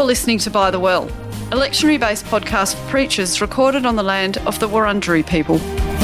You're listening to By the Well, a lectionary-based podcast for preachers recorded on the land of the Wurundjeri people.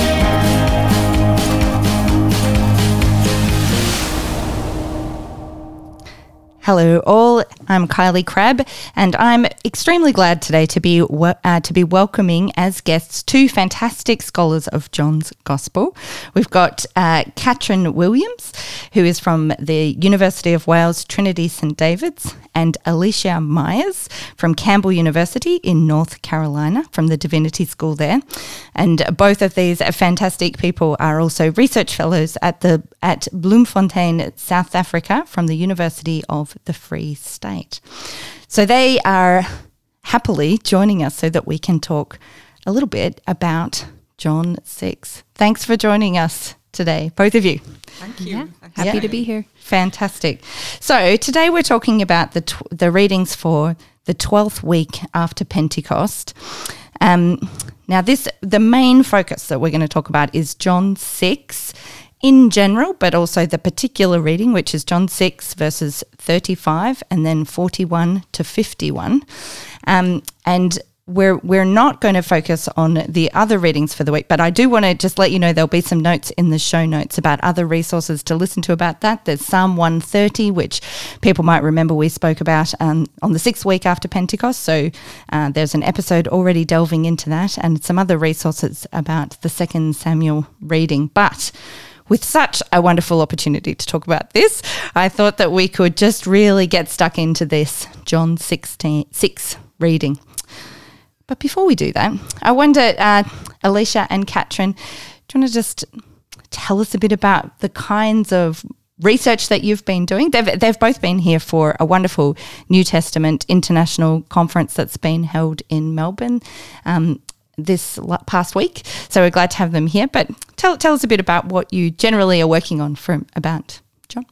Hello all, I'm Kylie Crabb and I'm extremely glad today to be welcoming as guests two fantastic scholars of John's Gospel. We've got Katrin Williams, who is from the University of Wales Trinity St David's, and Alicia Myers from Campbell University in North Carolina from the Divinity School there. And both of these fantastic people are also research fellows at Bloemfontein, South Africa from the University of the Free State. So they are happily joining us so that we can talk a little bit about John 6. Thanks for joining us today, both of you. Thank you. Yeah, happy to be here. Fantastic. So today we're talking about the readings for the 12th week after Pentecost. Now the main focus that we're going to talk about is John 6 in general, but also the particular reading, which is John 6 verses 35 and then 41 to 51. And we're not going to focus on the other readings for the week, but I do want to just let you know there'll be some notes in the show notes about other resources to listen to about that. There's Psalm 130, which people might remember we spoke about on the 6th week after Pentecost. So there's an episode already delving into that, and some other resources about the 2 Samuel reading. But with such a wonderful opportunity to talk about this, I thought that we could just really get stuck into this John 6 reading. But before we do that, I wonder, Alicia and Katrin, do you want to just tell us a bit about the kinds of research that you've been doing? They've both been here for a wonderful New Testament international conference that's been held in Melbourne this past week. So we're glad to have them here. But tell us a bit about what you generally are working on about John.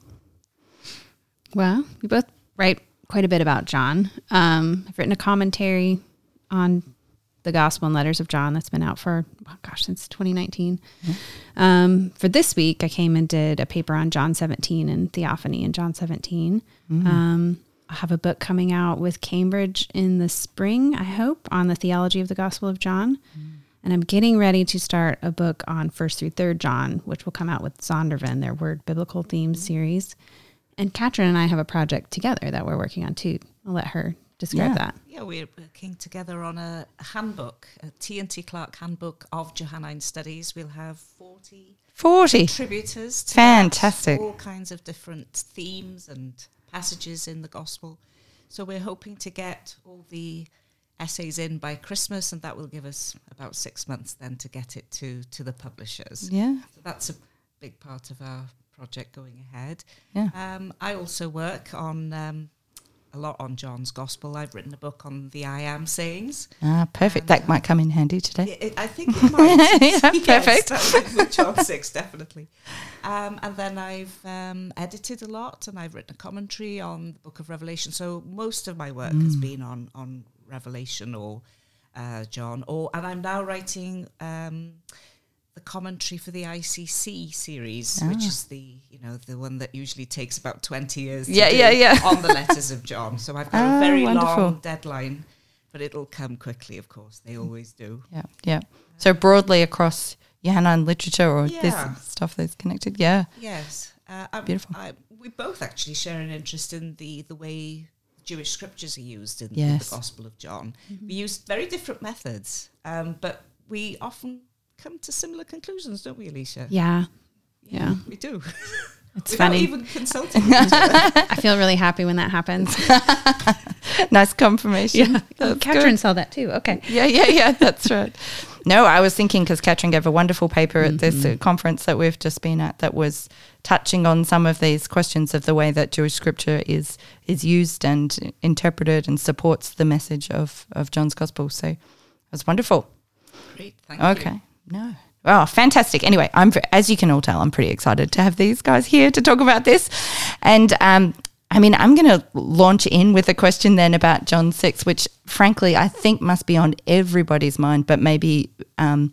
Well, we both write quite a bit about John. I've written a commentary on the Gospel and Letters of John that's been out for, since 2019. Mm-hmm. For this week, I came and did a paper on John 17 and Theophany in John 17. Mm-hmm. I have a book coming out with Cambridge in the spring, I hope, on the theology of the Gospel of John. Mm-hmm. And I'm getting ready to start a book on 1st through 3rd John, which will come out with Zondervan, their Word Biblical Themes series. And Katrin and I have a project together that we're working on too. I'll let her describe that. Yeah, we're working together on a handbook, a T&T Clark handbook of Johannine studies. We'll have 40 contributors to Fantastic. all kinds of different themes and passages in the Gospel. So we're hoping to get all the essays in by Christmas, and that will give us about 6 months then to get it to the publishers. Yeah. So that's a big part of our project going ahead. Yeah. I also work on a lot on John's Gospel. I've written a book on the I Am sayings. Perfect. That might come in handy today. I think it might. Yeah, perfect. With John 6, definitely. And then I've edited a lot, and I've written a commentary on the Book of Revelation. So most of my work has been on Revelation or John. And I'm now writing the commentary for the ICC series, which is the one that usually takes about 20 years to do on the letters of John. So I've got a very long deadline, but it'll come quickly, of course. They always do. Yeah. So broadly across Johannine literature or this stuff that's connected. Yeah. Yes. Beautiful. We both actually share an interest in the way Jewish scriptures are used in the Gospel of John. Mm-hmm. We use very different methods, but we often come to similar conclusions, don't we, Alicia? Yeah. We do. It's without funny. even consulting each other. I feel really happy when that happens. Nice confirmation. Yeah. Katrin saw that too. Okay. Yeah. That's right. No, I was thinking because Katrin gave a wonderful paper at this conference that we've just been at that was touching on some of these questions of the way that Jewish scripture is used and interpreted and supports the message of John's Gospel. So it was wonderful. Great, thank you. Okay. No. Oh, fantastic. Anyway, as you can all tell, I'm pretty excited to have these guys here to talk about this. And I'm going to launch in with a question then about John 6, which frankly I think must be on everybody's mind, but maybe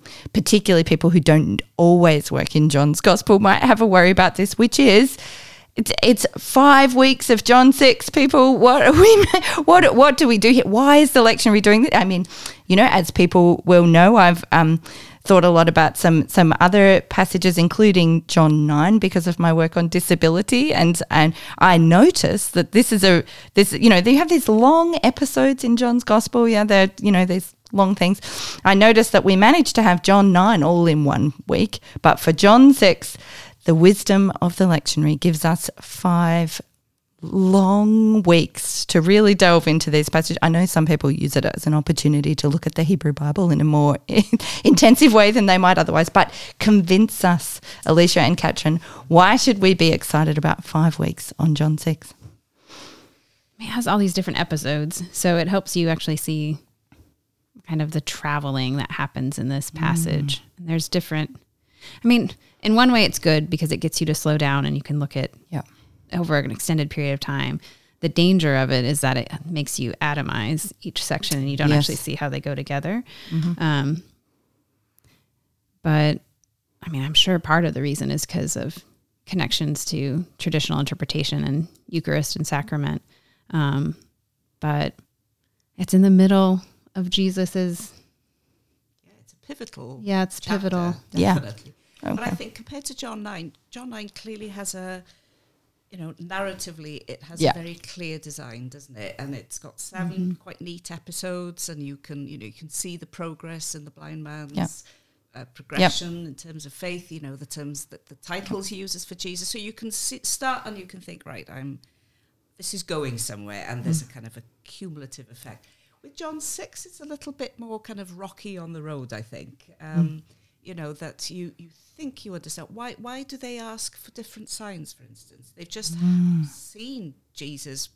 particularly people who don't always work in John's Gospel might have a worry about this, which is It's 5 weeks of John 6, people. What do we do here? Why is the lectionary doing this? I mean, as people will know, I've thought a lot about some other passages, including John 9, because of my work on disability, and I noticed that they have these long episodes in John's Gospel. Yeah, they're these long things. I noticed that we managed to have John 9 all in 1 week, but for John 6, the wisdom of the lectionary gives us 5 long weeks to really delve into these passages. I know some people use it as an opportunity to look at the Hebrew Bible in a more intensive way than they might otherwise, but convince us, Alicia and Katrin, why should we be excited about 5 weeks on John 6? It has all these different episodes, so it helps you actually see kind of the traveling that happens in this passage. And there's different, in one way it's good because it gets you to slow down and you can look at over an extended period of time. The danger of it is that it makes you atomize each section and you don't actually see how they go together. But I'm sure part of the reason is because of connections to traditional interpretation and Eucharist and sacrament. But it's in the middle of Jesus's. Yeah, it's a pivotal. Yeah, it's chapter, pivotal. Definitely. Yeah. But I think compared to John 9, John 9 clearly has a, narratively, it has a very clear design, doesn't it? And it's got 7 quite neat episodes, and you can see the progress in the blind man's progression in terms of faith. The terms that the titles he uses for Jesus. So you can start and you can think, right, this is going somewhere, and there's a kind of a cumulative effect. With John 6, it's a little bit more kind of rocky on the road, I think. That you think you understand. Why do they ask for different signs, for instance? They've just seen Jesus,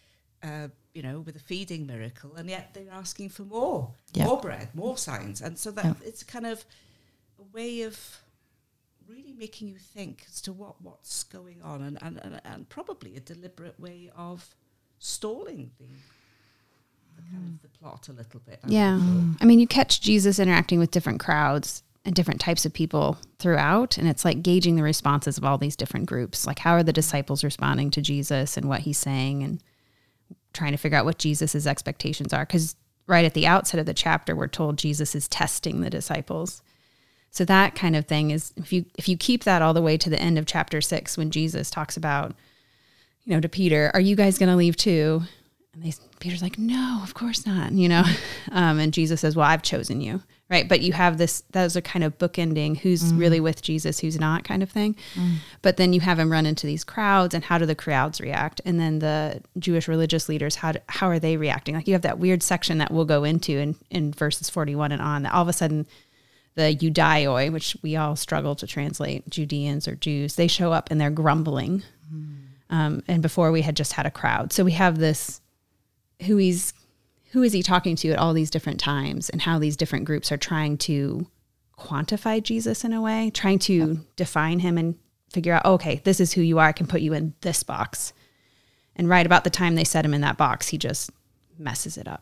with a feeding miracle, and yet they're asking for more bread, more signs. And so that it's kind of a way of really making you think as to what's going on, and probably a deliberate way of stalling the kind of the plot a little bit. You catch Jesus interacting with different crowds and different types of people throughout, and it's like gauging the responses of all these different groups. Like, how are the disciples responding to Jesus and what he's saying, and trying to figure out what Jesus's expectations are. Because right at the outset of the chapter, we're told Jesus is testing the disciples. So that kind of thing is, if you keep that all the way to the end of chapter 6, when Jesus talks about, to Peter, are you guys going to leave too? And Peter's like, no, of course not, and Jesus says, well, I've chosen you, right? But you have those are kind of bookending who's really with Jesus, who's not, kind of thing. But then you have him run into these crowds, and how do the crowds react? And then the Jewish religious leaders, how are they reacting? Like, you have that weird section that we'll go into in verses 41 and on, that all of a sudden the Judaioi, which we all struggle to translate, Judeans or Jews, they show up and they're grumbling. And before we had just had a crowd. So we have this, who is he talking to at all these different times, and how these different groups are trying to quantify Jesus in a way, trying to define him and figure out, okay, this is who you are. I can put you in this box. And right about the time they set him in that box, he just messes it up.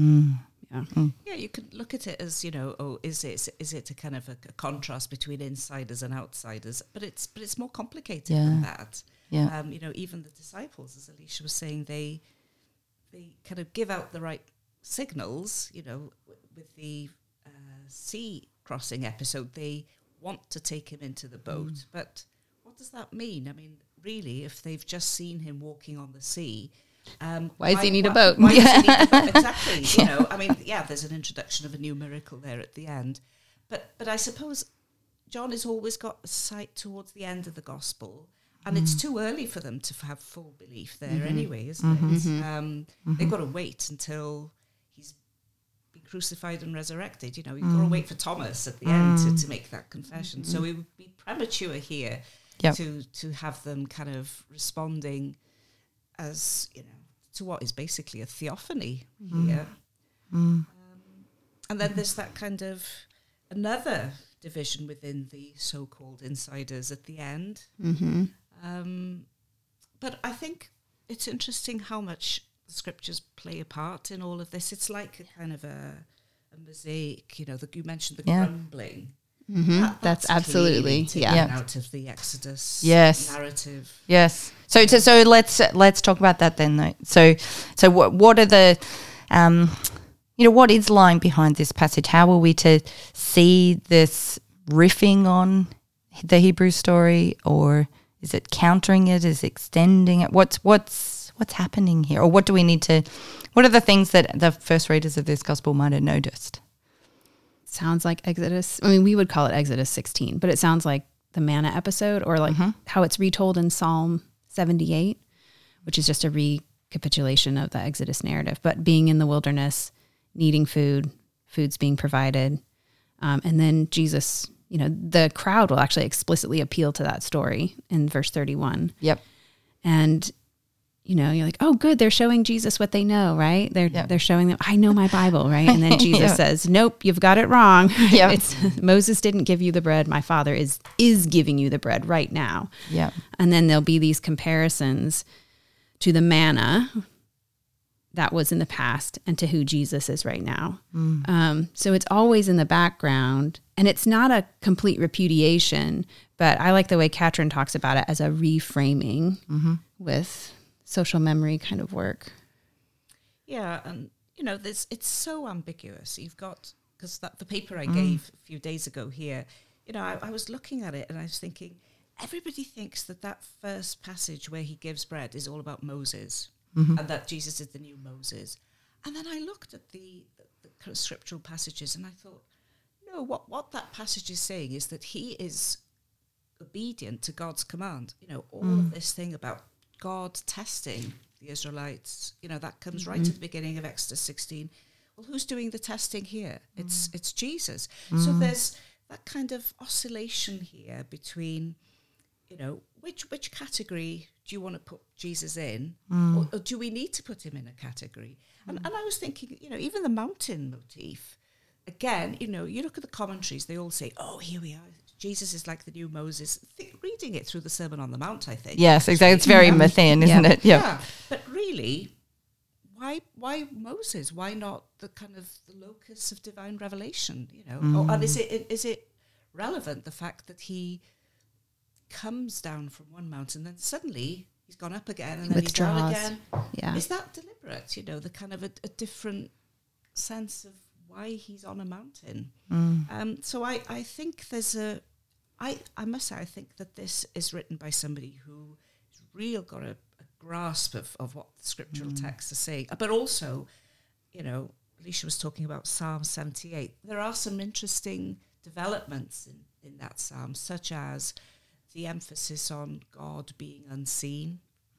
Yeah, you could look at it as, is it a kind of a contrast between insiders and outsiders? But it's more complicated than that. Yeah. Even the disciples, as Alicia was saying, they kind of give out the right signals. With the sea crossing episode, they want to take him into the boat, but what does that mean? Really, if they've just seen him walking on the sea. Why does he need a boat? Why does he need a boat? Exactly. There's an introduction of a new miracle there at the end. But I suppose John has always got a sight towards the end of the gospel, and it's too early for them to have full belief there anyway, isn't it? They've got to wait until he's been crucified and resurrected. You've got to wait for Thomas at the end to make that confession. So it would be premature here to have them kind of responding as to what is basically a theophany here. And then there's that kind of another division within the so-called insiders at the end. But I think it's interesting how much the scriptures play a part in all of this. It's like a kind of a mosaic. You mentioned the grumbling. That's absolutely taken out of the Exodus narrative. Yes. So let's talk about that then, though. So what are the, what is lying behind this passage? How are we to see this riffing on the Hebrew story, or is it countering it? Is it extending it? What's happening here, or what do we need to? What are the things that the first readers of this gospel might have noticed? Sounds like Exodus. I mean, we would call it Exodus 16, but it sounds like the manna episode, or like how it's retold in Psalm 78, which is just a recapitulation of the Exodus narrative, but being in the wilderness, needing food's being provided. And then Jesus, the crowd will actually explicitly appeal to that story in verse 31. Yep. And, you're like, oh, good. They're showing Jesus what they know, right? They're showing them, I know my Bible, right? And then Jesus says, nope, you've got it wrong. Yep. Moses didn't give you the bread. My Father is giving you the bread right now. Yeah. And then there'll be these comparisons to the manna that was in the past and to who Jesus is right now. So it's always in the background, and it's not a complete repudiation, but I like the way Katrin talks about it as a reframing with social memory kind of work. Yeah, and it's so ambiguous. You've got, because the paper I gave a few days ago here, I was looking at it and I was thinking, everybody thinks that first passage where he gives bread is all about Moses, and that Jesus is the new Moses. And then I looked at the kind of scriptural passages and I thought, no, what that passage is saying is that he is obedient to God's command. All of this thing about God testing the Israelites, that comes right at the beginning of Exodus 16. Well, who's doing the testing here? It's Jesus. So there's that kind of oscillation here between, which category do you want to put Jesus in, or do we need to put him in a category? And I was thinking, even the mountain motif, again, you look at the commentaries, they all say, oh, here we are. Jesus is like the new Moses. Reading it through the Sermon on the Mount, I think. Yes, exactly. It's very Matthean, isn't it? Yeah. But really, why Moses? Why not the kind of the locus of divine revelation? And is it relevant, the fact that he comes down from one mountain, then suddenly he's gone up again, and then he's down again? Yeah. Is that deliberate? The kind of a different sense of why he's on a mountain. So I think there's I must say, I think that this is written by somebody who has really got a grasp of what the scriptural texts are saying. But also, Alicia was talking about Psalm 78. There are some interesting developments in that psalm, such as the emphasis on God being unseen.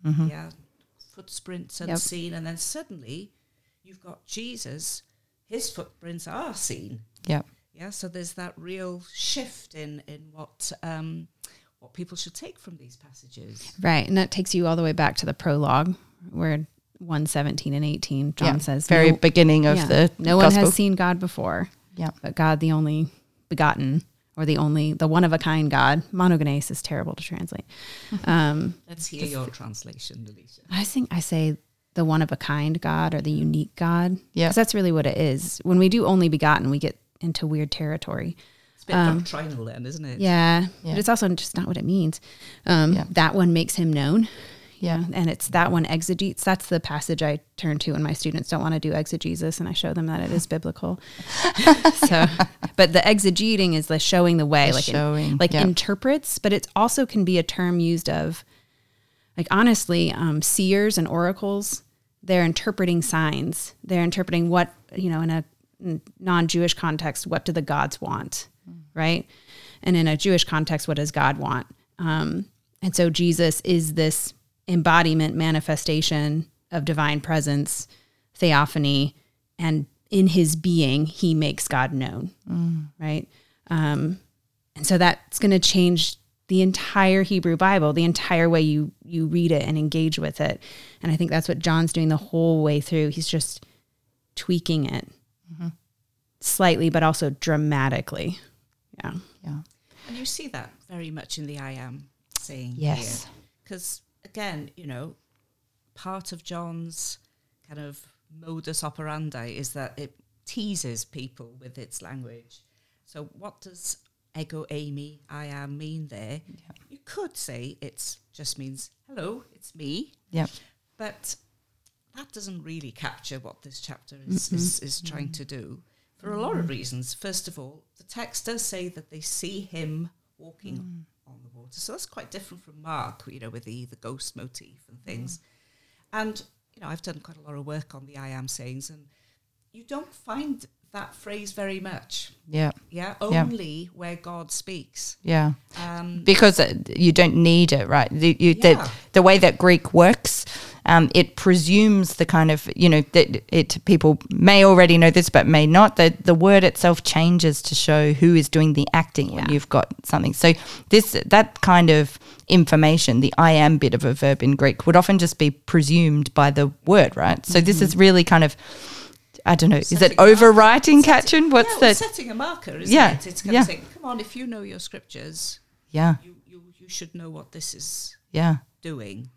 Footprints unseen. And then suddenly you've got Jesus, his footprints are seen. Yep. Yeah, so there's that real shift in what people should take from these passages. Right, and that takes you all the way back to the prologue, where 1:17 and 18, John says, very beginning of the no gospel. one has seen God before. Yeah, but God, the only begotten, or the one of a kind God. Monogenes is terrible to translate. Let's hear your translation, Alicia. I say the one of a kind God, or the unique God. Yeah, because that's really what it is. When we do only begotten, we get into weird territory. It's a bit doctrinal then, isn't it? Yeah, but it's also just not what it means. That one makes him known. Yeah, and it's that one exegetes. That's the passage I turn to when my students don't want to do exegesis, and I show them that it is biblical. But the exegeting is the showing the way, interprets. But it also can be a term used of, like, honestly, seers and oracles. They're interpreting signs. They're interpreting what, in a non-Jewish context, what do the gods want, right? And in a Jewish context, what does God want? And so Jesus is this embodiment, manifestation of divine presence, theophany, and in his being, he makes God known, right? And so that's going to change the entire Hebrew Bible, the entire way you read it and engage with it. And I think that's what John's doing the whole way through. He's just tweaking it slightly, but also dramatically. Yeah. And you see that very much in the I am saying here. Because, again, part of John's kind of modus operandi is that it teases people with its language. So what does ego eimi, I am, mean there? You could say it just means, hello, it's me. Yep. But that doesn't really capture what this chapter is trying to do for a lot of reasons. First of all, the text does say that they see him walking on the water. So that's quite different from Mark, with the ghost motif and things. And, I've done quite a lot of work on the I am sayings, and you don't find that phrase very much. Yeah. Yeah. Only where God speaks. Yeah. Because you don't need it, right? The way that Greek works, it presumes the kind of, that people may already know this, but may not, that the word itself changes to show who is doing the acting when you've got something. So that kind of information, the I am bit of a verb in Greek, would often just be presumed by the word, right? So this is really kind of, I don't know, is it overwriting, Katrin? What's that? Setting a marker, isn't it? It's kind of saying, come on, if you know your scriptures, you should know what this is doing.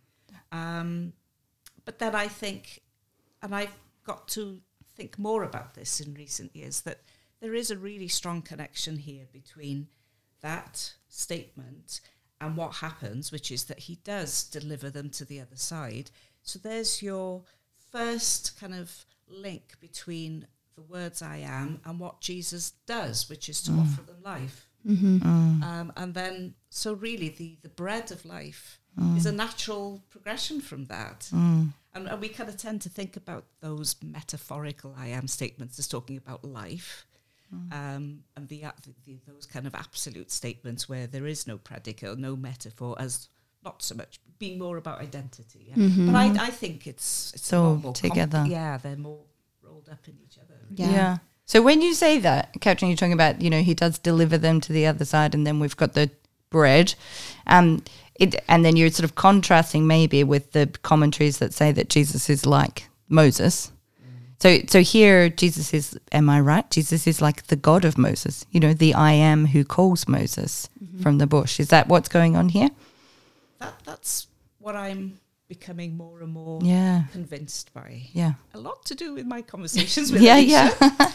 But then I think, and I've got to think more about this in recent years, that there is a really strong connection here between that statement and what happens, which is that he does deliver them to the other side. So there's your first kind of link between the words I am and what Jesus does, which is to offer them life. And then, so really the bread of life is a natural progression from that. And we kind of tend to think about those metaphorical I am statements as talking about life, and those kind of absolute statements where there is no predicate, no metaphor, as not so much being more about identity. But I think it's all more together. They're more rolled up in each other. Yeah. So when you say that, Katrin, you're talking about, he does deliver them to the other side, and then we've got the bread. And then you're sort of contrasting maybe with the commentaries that say that Jesus is like Moses. So here Jesus is, am I right? Jesus is like the God of Moses, the I am who calls Moses from the bush. Is that what's going on here? That's what I'm becoming more and more convinced by. Yeah. A lot to do with my conversations with Alicia.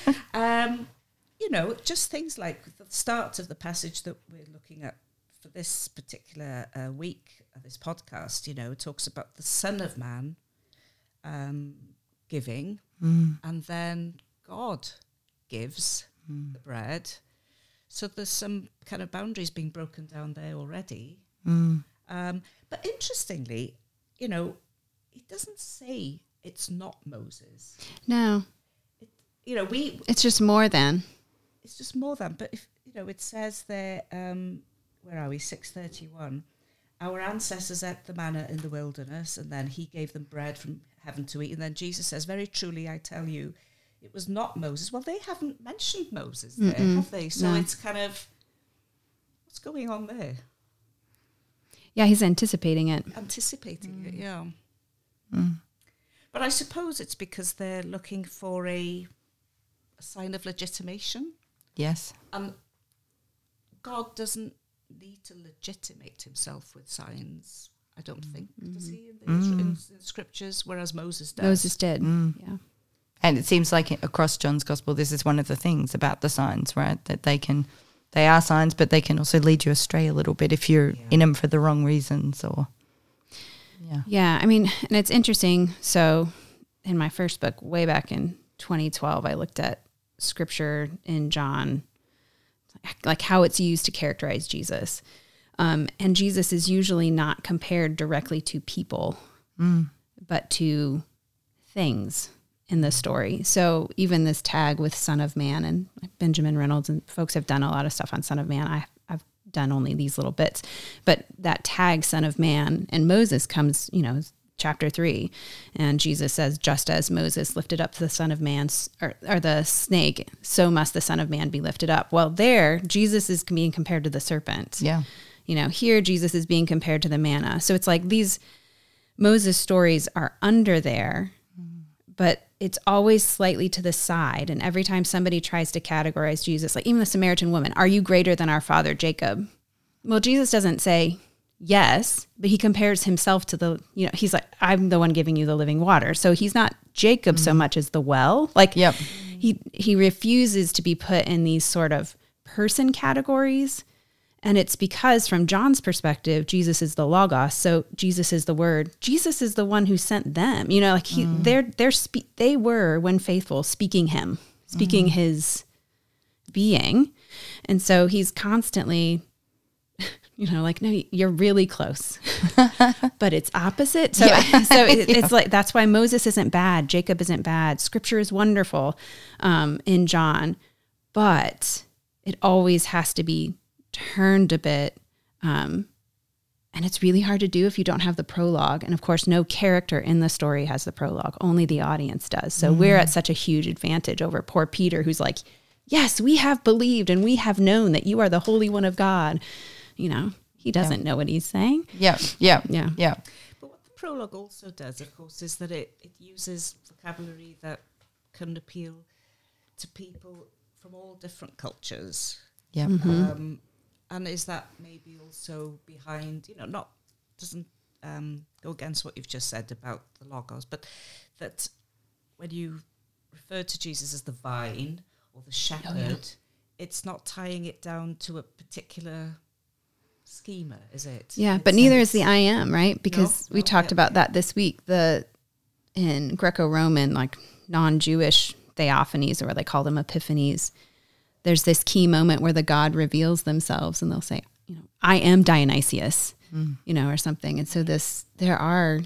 Just things like the start of the passage that we're looking at for this particular week of this podcast, it talks about the Son of Man giving, and then God gives the bread. So there's some kind of boundaries being broken down there already. But interestingly, it doesn't say it's not Moses. No. It's just more than. It's just more than. But if it says there, where are we? 6:31. Our ancestors ate the manna in the wilderness, and then he gave them bread from heaven to eat. And then Jesus says, "Very truly, I tell you, it was not Moses." Well, they haven't mentioned Moses there, have they? So it's kind of, what's going on there? Yeah, he's anticipating it. Anticipating it, yeah. But I suppose it's because they're looking for a sign of legitimation. Yes. And God doesn't need to legitimate himself with signs, I don't think. Does he in the scriptures, whereas Moses does? Moses did, yeah. And it seems like across John's gospel, this is one of the things about the signs, right? That they are signs, but they can also lead you astray a little bit if you're in them for the wrong reasons or... Yeah, I mean, and it's interesting. So in my first book, way back in 2012, I looked at scripture in John, like how it's used to characterize Jesus. And Jesus is usually not compared directly to people, but to things in the story. So even this tag with Son of Man, and Benjamin Reynolds and folks have done a lot of stuff on Son of Man. I've done only these little bits, but that tag Son of Man, and Moses comes, chapter 3, and Jesus says, just as Moses lifted up the Son of Man, or the snake, so must the Son of Man be lifted up. Well, there, Jesus is being compared to the serpent. Yeah. Here Jesus is being compared to the manna. So it's like these Moses stories are under there, but it's always slightly to the side. And every time somebody tries to categorize Jesus, like even the Samaritan woman, are you greater than our father Jacob? Well, Jesus doesn't say yes, but he compares himself to he's like, I'm the one giving you the living water. So he's not Jacob so much as the well. Like he refuses to be put in these sort of person categories. And it's because from John's perspective, Jesus is the Logos. So Jesus is the Word. Jesus is the one who sent them. You know, like they were, when faithful, speaking him, speaking his being. And so he's constantly, you know, like, no, you're really close, but it's opposite. So, it's like, that's why Moses isn't bad. Jacob isn't bad. Scripture is wonderful in John, but it always has to be turned a bit. And it's really hard to do if you don't have the prologue. And of course, no character in the story has the prologue. Only the audience does. So we're at such a huge advantage over poor Peter, who's like, yes, we have believed and we have known that you are the Holy One of God. You know, he doesn't know what he's saying. Yeah. But what the prologue also does, of course, is that it uses vocabulary that can appeal to people from all different cultures. Yeah. And is that maybe also behind, you know, doesn't go against what you've just said about the Logos, but that when you refer to Jesus as the vine or the shepherd, it's not tying it down to a particular schema, is it? Yeah, but neither is the I am, right? Because we talked about that this week. In Greco-Roman, like non-Jewish theophanies, or they call them epiphanies, there's this key moment where the God reveals themselves, and they'll say, you know, I am Dionysius, you know, or something. And so there are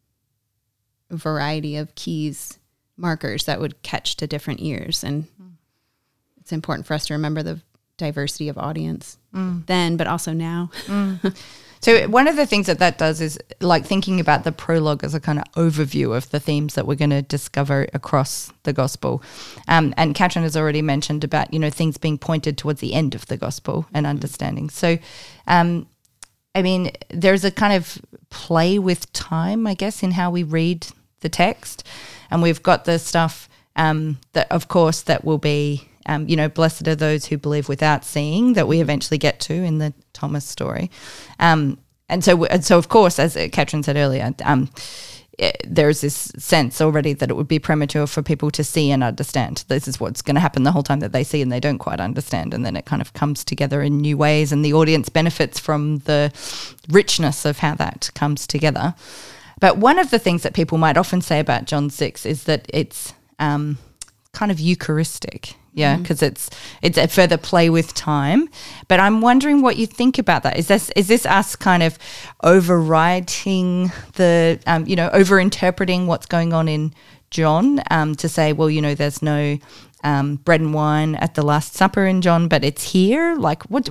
a variety of keys, markers that would catch to different ears, and it's important for us to remember the diversity of audience then, but also now. So one of the things that does is like thinking about the prologue as a kind of overview of the themes that we're going to discover across the gospel. And Katrin has already mentioned about, you know, things being pointed towards the end of the gospel and understanding. So, I mean, there's a kind of play with time, I guess, in how we read the text. And we've got the stuff that, of course, that will be, you know, blessed are those who believe without seeing, that we eventually get to in the Thomas story. And so of course, as Katrin said earlier, there's this sense already that it would be premature for people to see and understand. This is what's going to happen the whole time, that they see and they don't quite understand. And then it kind of comes together in new ways, and the audience benefits from the richness of how that comes together. But one of the things that people might often say about John 6 is that it's kind of Eucharistic. Yeah, because it's a further play with time. But I'm wondering what you think about that. Is this us kind of overwriting the, you know, overinterpreting what's going on in John to say, well, you know, there's no bread and wine at the Last Supper in John, but it's here? Like, what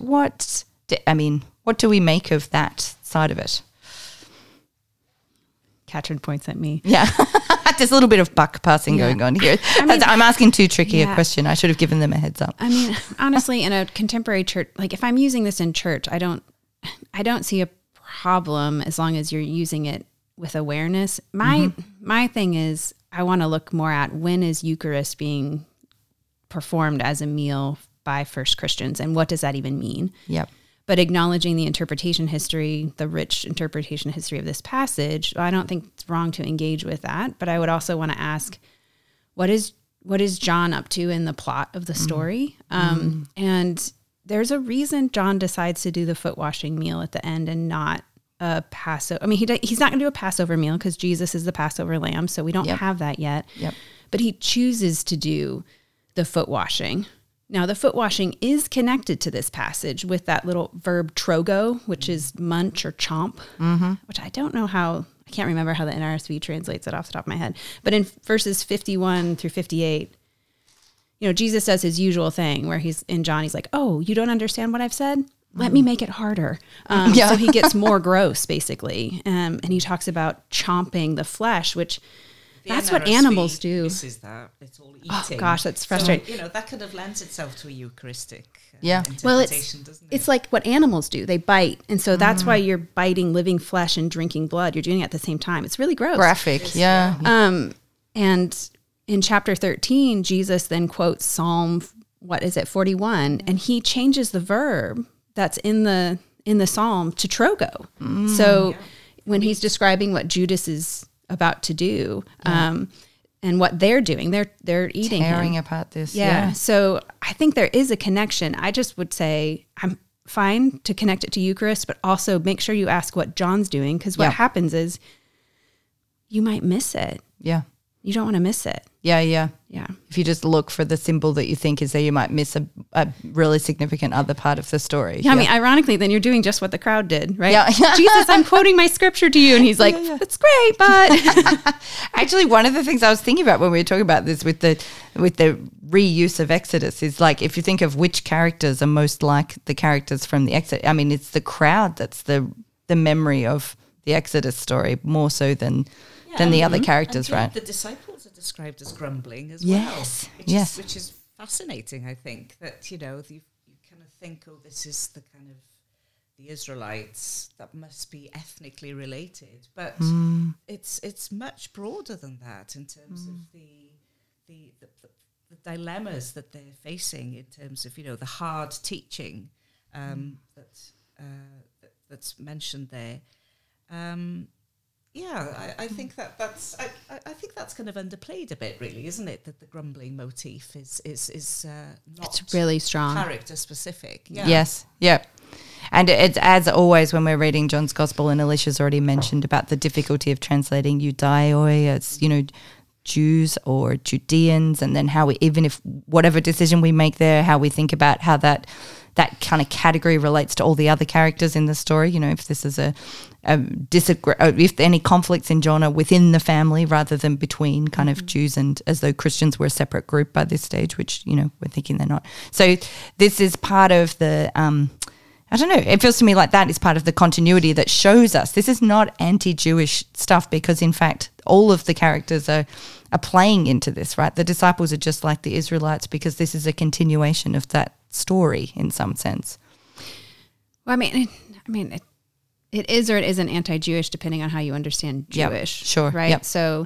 do we make of that side of it? Katrin points at me. Yeah. There's a little bit of buck passing going on here. I'm asking too tricky a question. I should have given them a heads up. I mean, honestly, in a contemporary church, like if I'm using this in church, I don't see a problem as long as you're using it with awareness. My thing is, I want to look more at when is Eucharist being performed as a meal by first Christians, and what does that even mean? Yep. But acknowledging the interpretation history, the rich interpretation history of this passage, I don't think it's wrong to engage with that. But I would also want to ask, what is John up to in the plot of the story? And there's a reason John decides to do the foot washing meal at the end and not a Passover. I mean, he's not going to do a Passover meal because Jesus is the Passover lamb, so we don't have that yet. Yep. But he chooses to do the foot washing. Now, the foot washing is connected to this passage with that little verb trogo, which is munch or chomp, which I don't know I can't remember how the NRSV translates it off the top of my head. But in verses 51 through 58, you know, Jesus does his usual thing where he's like, oh, you don't understand what I've said? Let me make it harder. So he gets more gross, basically. And he talks about chomping the flesh, which... That's what animals do. This is that. It's all eating. Oh, gosh, that's frustrating. So, you know, that could have lent itself to a Eucharistic interpretation, doesn't it? It's like what animals do. They bite. And so that's why you're biting living flesh and drinking blood. You're doing it at the same time. It's really gross. Graphic, yeah. And in chapter 13, Jesus then quotes Psalm, 41? And he changes the verb that's in the Psalm to trogo. So when he's describing what Judas is about to do and what they're doing, they're eating tearing apart this so I think there is a connection. I just would say, fine to connect it to Eucharist, but also make sure you ask what John's doing, because what happens is you might miss it. Yeah. You don't want to miss it. Yeah, yeah. Yeah. If you just look for the symbol that you think is there, you might miss a really significant other part of the story. Yeah, I mean, ironically, then you're doing just what the crowd did, right? Yeah. Jesus, I'm quoting my scripture to you. And he's like, that's great, but... Actually, one of the things I was thinking about when we were talking about this with the reuse of Exodus is like, if you think of which characters are most like the characters from the Exodus, I mean, it's the crowd that's the memory of the Exodus story more so than the other characters, and right? The disciples are described as grumbling as Yes, well. Which is fascinating, I think, that, you kind of think, this is the kind of the Israelites that must be ethnically related. But it's much broader than that in terms of the dilemmas that they're facing in terms of, the hard teaching that's mentioned there. I think that's kind of underplayed a bit, really, isn't it? That the grumbling motif is not it's really strong, character specific. Yeah. Yes, yeah. And it's, as always, when we're reading John's Gospel, and Alicia's already mentioned about the difficulty of translating Judaioi as, Jews or Judeans, and then how we, even if whatever decision we make there, how we think about how that kind of category relates to all the other characters in the story. If this is if any conflicts in John are within the family rather than between kind of Jews, and as though Christians were a separate group by this stage, which, we're thinking they're not. So this is part of the, I don't know, it feels to me like that is part of the continuity that shows us this is not anti-Jewish stuff, because in fact all of the characters are playing into this, right? The disciples are just like the Israelites because this is a continuation of that story in some sense. Well, it is or it isn't anti-Jewish depending on how you understand Jewish. Yep, sure. Right? Yep. So,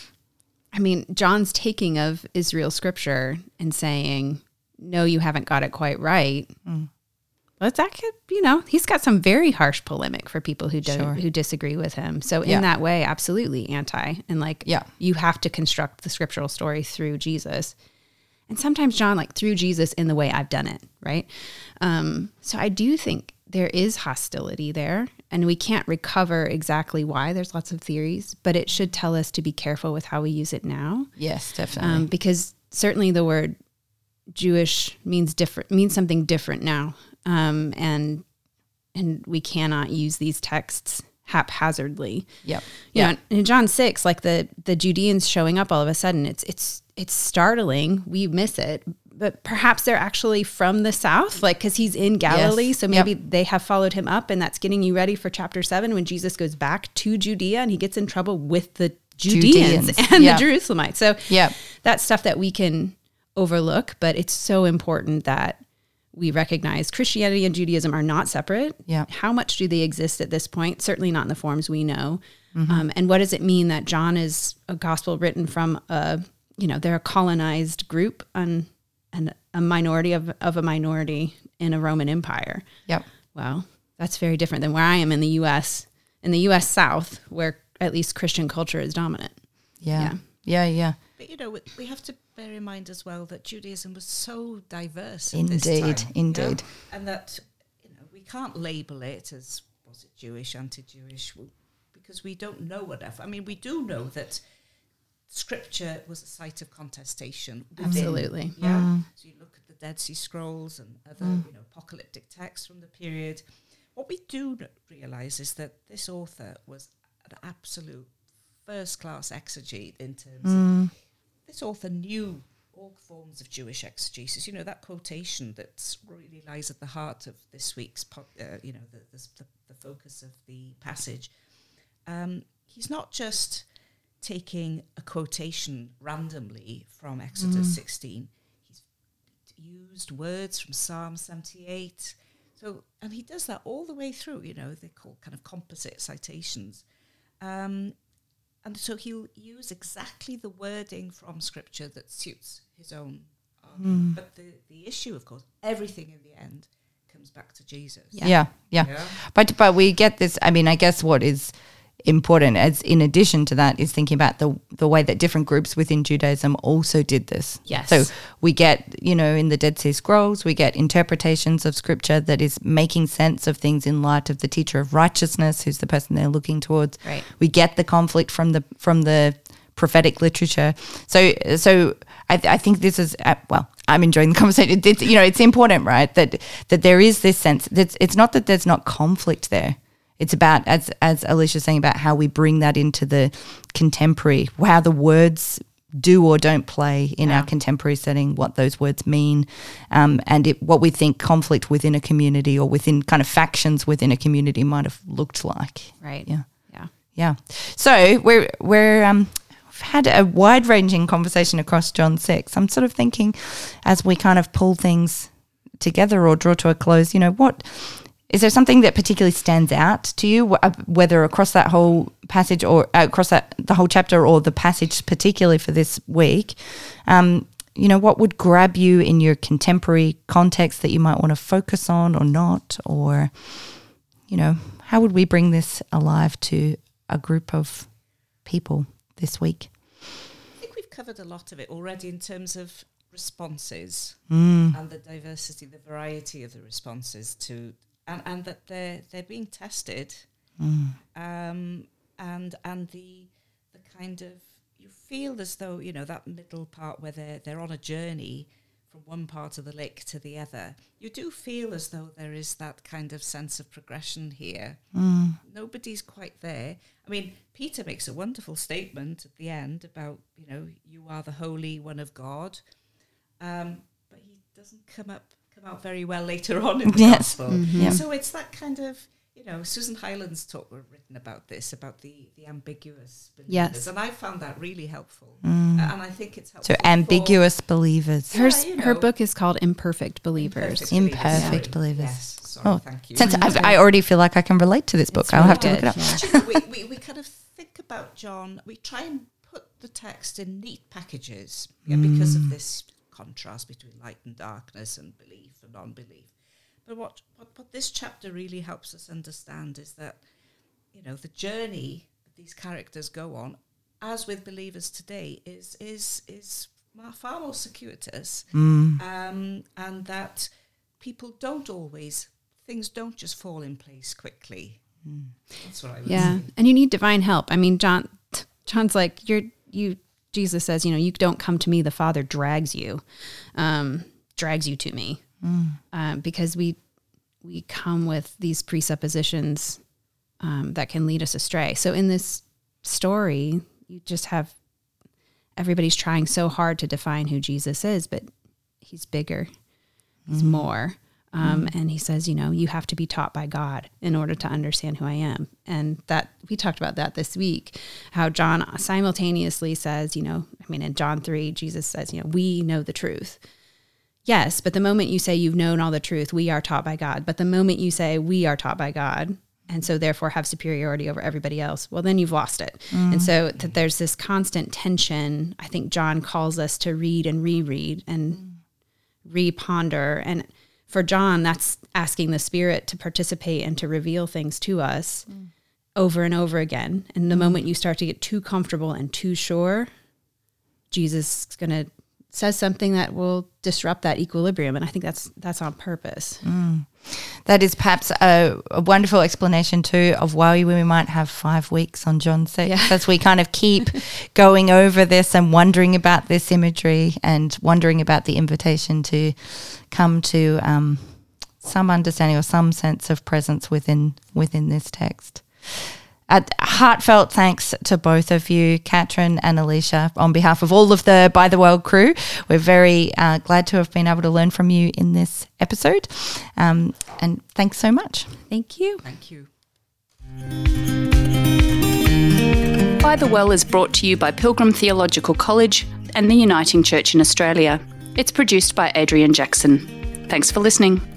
John's taking of Israel scripture and saying, no, you haven't got it quite right. Well, he's got some very harsh polemic for people who don't, who disagree with him. So in that way, absolutely anti. And you have to construct the scriptural story through Jesus. And sometimes John, through Jesus in the way I've done it, right? So I do think there is hostility there, and we can't recover exactly why. There's lots of theories, but it should tell us to be careful with how we use it now. Yes, definitely. Because certainly the word Jewish means something different now. And we cannot use these texts haphazardly. Yep. Yeah. In John 6, the Judeans showing up all of a sudden, it's startling. We miss it, but perhaps they're actually from the south, because he's in Galilee. Yes. So maybe they have followed him up, and that's getting you ready for chapter 7 when Jesus goes back to Judea and he gets in trouble with the Judeans. And the Jerusalemites. So that's stuff that we can overlook, but it's so important that we recognize Christianity and Judaism are not separate. Yeah. How much do they exist at this point? Certainly not in the forms we know. And what does it mean that John is a gospel written from they're a colonized group and a minority of a minority in a Roman Empire? Yep. Well, that's very different than where I am in the U.S. South, where at least Christian culture is dominant. Yeah. But, we have to bear in mind as well that Judaism was so diverse. Indeed. Yeah? And that, we can't label it as, was it Jewish, anti-Jewish, because we don't know whatever. We do know that Scripture was a site of contestation. Absolutely. Yeah. So you look at the Dead Sea Scrolls and other, apocalyptic texts from the period. What we do realize is that this author was an absolute first-class exegete in terms of this author knew all forms of Jewish exegesis. That quotation that really lies at the heart of this week's, the focus of the passage. He's not just taking a quotation randomly from Exodus 16. He's used words from Psalm 78. So, and he does that all the way through. They call kind of composite citations. And so he'll use exactly the wording from Scripture that suits his own argument. But the issue, of course, everything in the end comes back to Jesus. Yeah. But we get this, I guess what is important, as in addition to that, is thinking about the way that different groups within Judaism also did this. Yes. So we get, in the Dead Sea Scrolls, we get interpretations of scripture that is making sense of things in light of the teacher of righteousness, who's the person they're looking towards. Right. We get the conflict from the prophetic literature. So I think this is, I'm enjoying the conversation. It's important, right, that there is this sense that it's not that there's not conflict there. It's about, as Alicia's saying, about how we bring that into the contemporary, how the words do or don't play in our contemporary setting, what those words mean, and what we think conflict within a community or within kind of factions within a community might have looked like. Right. Yeah. So we've had a wide-ranging conversation across John 6. I'm sort of thinking, as we kind of pull things together or draw to a close, what is there something that particularly stands out to you, whether across that whole passage or across the whole chapter or the passage particularly for this week? What would grab you in your contemporary context that you might want to focus on or not? Or, how would we bring this alive to a group of people this week? I think we've covered a lot of it already in terms of responses and the diversity, the variety of the responses to... And that they're being tested, and the kind of, you feel as though that middle part where they're on a journey from one part of the lake to the other. You do feel as though there is that kind of sense of progression here. Nobody's quite there. I mean, Peter makes a wonderful statement at the end about you are the Holy One of God, but he doesn't come out very well later on in the gospel. Mm-hmm. So it's that kind of, Susan Hyland's written about this, about the ambiguous believers. Yes. And I found that really helpful. And I think it's helpful. So ambiguous believers. Her book is called Imperfect Believers. Imperfect believers. Yes. Sorry, thank you. Since I already feel like I can relate to this book, I'll have to look it up. Yeah. We kind of think about John, we try and put the text in neat packages because of this contrast between light and darkness and belief and non-belief. But what this chapter really helps us understand is that, the journey that these characters go on, as with believers today, is far more circuitous, and that things don't just fall in place quickly. That's what I would say. And you need divine help. I mean, John's like, Jesus says, you don't come to me, the Father drags you to me. Because we come with these presuppositions that can lead us astray. So in this story, you just have everybody's trying so hard to define who Jesus is, but he's bigger, he's more. And he says, you have to be taught by God in order to understand who I am. And that we talked about that this week, how John simultaneously says, in John 3, Jesus says, we know the truth. Yes, but the moment you say you've known all the truth, we are taught by God. But the moment you say we are taught by God, and so therefore have superiority over everybody else, well, then you've lost it. And so that there's this constant tension. I think John calls us to read and reread and reponder. And for John, that's asking the Spirit to participate and to reveal things to us over and over again. And the moment you start to get too comfortable and too sure, Jesus is going to says something that will disrupt that equilibrium. And I think that's on purpose. That is perhaps a wonderful explanation too of why we might have 5 weeks on John 6, as we kind of keep going over this and wondering about this imagery and wondering about the invitation to come to some understanding or some sense of presence within this text. A heartfelt thanks to both of you, Katrin and Alicia, on behalf of all of the By the World crew. We're very glad to have been able to learn from you in this episode. And thanks so much. Thank you. Thank you. By the Well is brought to you by Pilgrim Theological College and the Uniting Church in Australia. It's produced by Adrian Jackson. Thanks for listening.